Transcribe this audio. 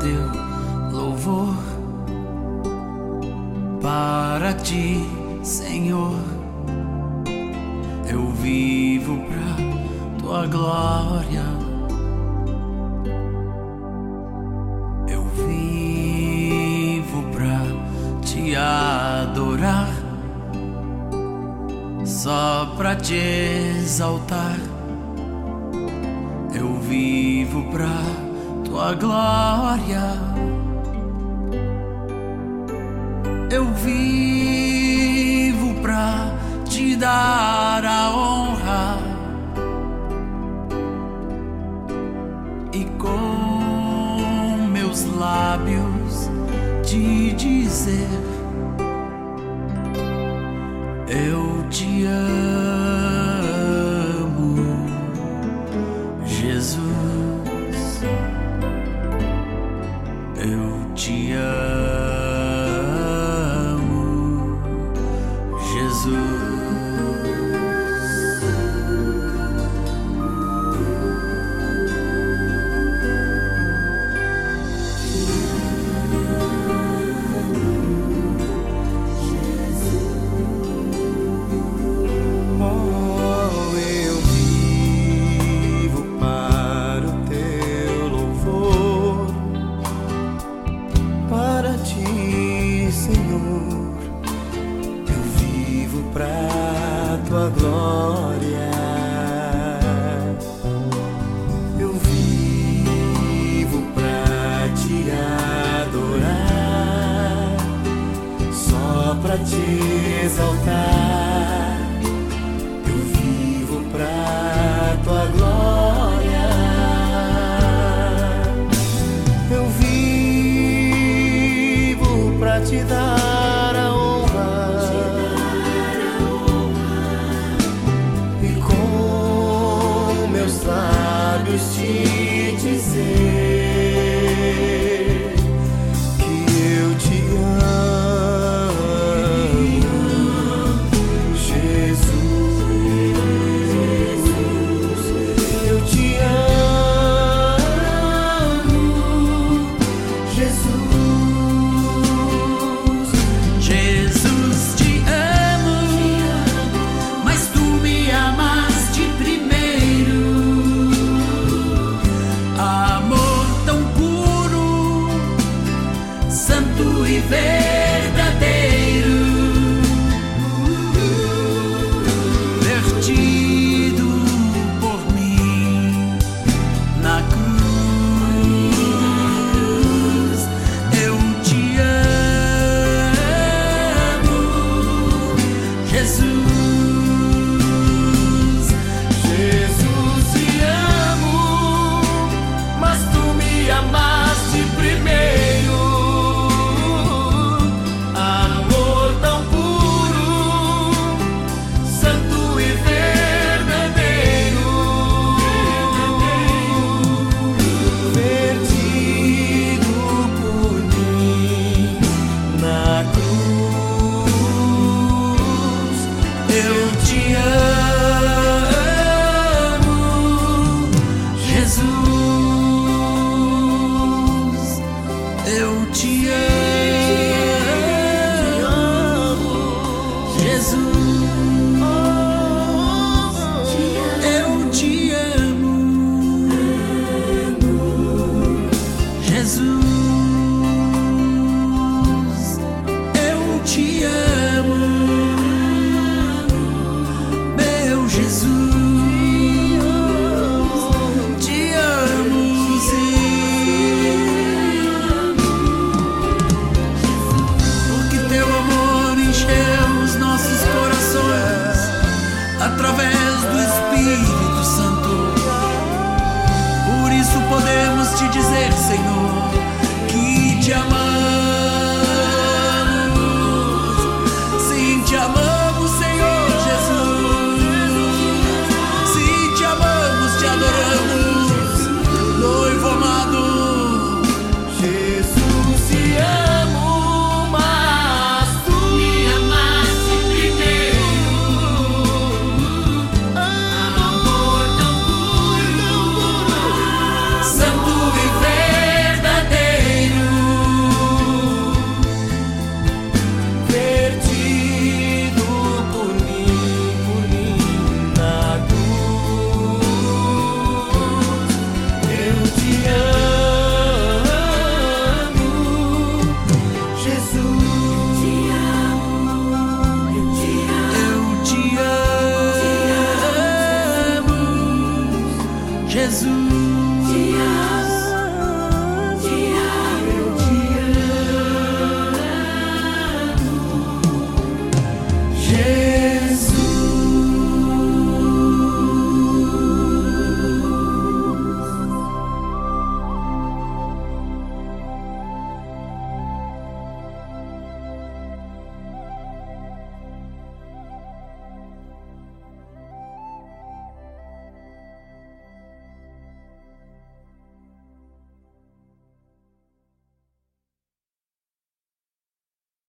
teu louvor. Para ti, Senhor, eu vivo pra tua glória. Eu vivo pra te adorar, só pra te exaltar. Eu vivo pra tua glória. Eu vivo pra te dar a honra e com meus lábios te dizer: eu te amo, Jesus. Eu te amo, Jesus. Pra tua glória, eu vivo pra te adorar, só pra te exaltar. Eu vivo pra tua glória, eu vivo pra te dar a honra te dizer que eu te amo, Jesus. Eu te amo, Jesus. Jesus, te amo, mas tu me amaste primeiro. E verdadeiro, vertido por mim na cruz. Eu te amo, Jesus. Jesus, te amo, mas tu me amaste primeiro. Eu te amo, Jesus. Eu te amo, Jesus. Eu te amo, Jesus. Eu te amo, Jesus, te amo, sim, porque teu amor encheu os nossos corações através do Espírito Santo. Por isso podemos te dizer, Senhor,